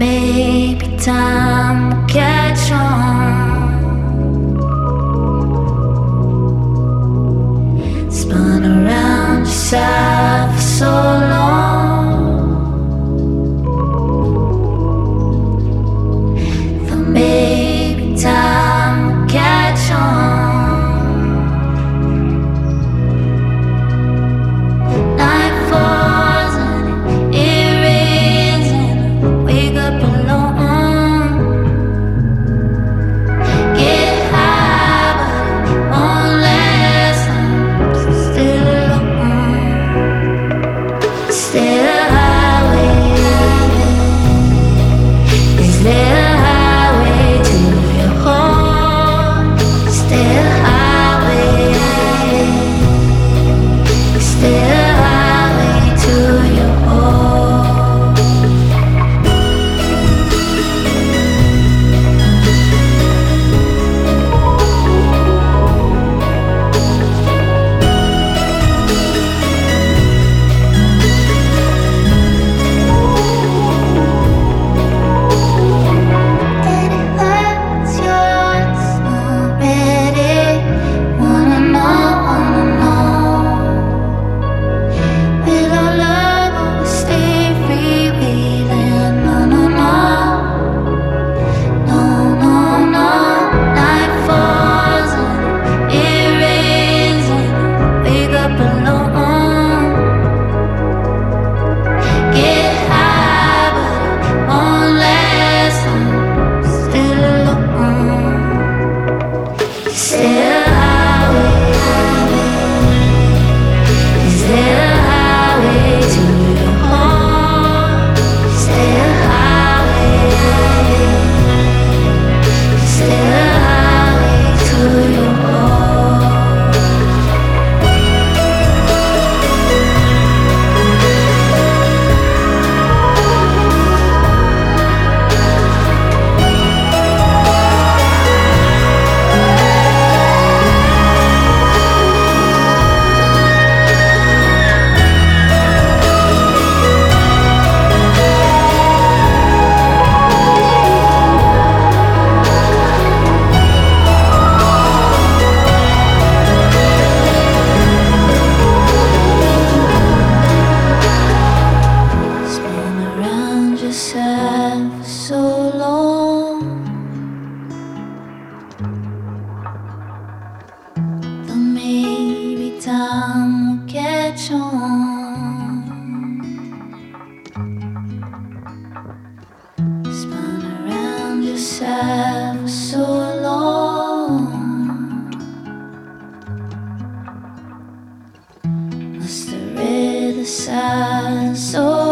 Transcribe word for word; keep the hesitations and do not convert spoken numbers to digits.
maybe time will catch on. Spun around yourself for so long. Thought maybe time will catch on. Night falls and it rains and I wake up alone. Get high but it won't last. I'm still alone. Still a highway. Is there a highway to your home? Still a highway. Still a highway to your home. And it hurts yours already. Wanna know, wanna know. Will our love always stay freewheeling? No, no, no. No, no, no. Night falls and it rains and I wake up alone. Get high but it won't last. I'm still alone. Still a highway. Is there a highway to your home? Still a highway. Still a highway to your home. Spin around yourself for so long. Thought maybe time will catch on. Spun around yourself for so long. Must have read the signs so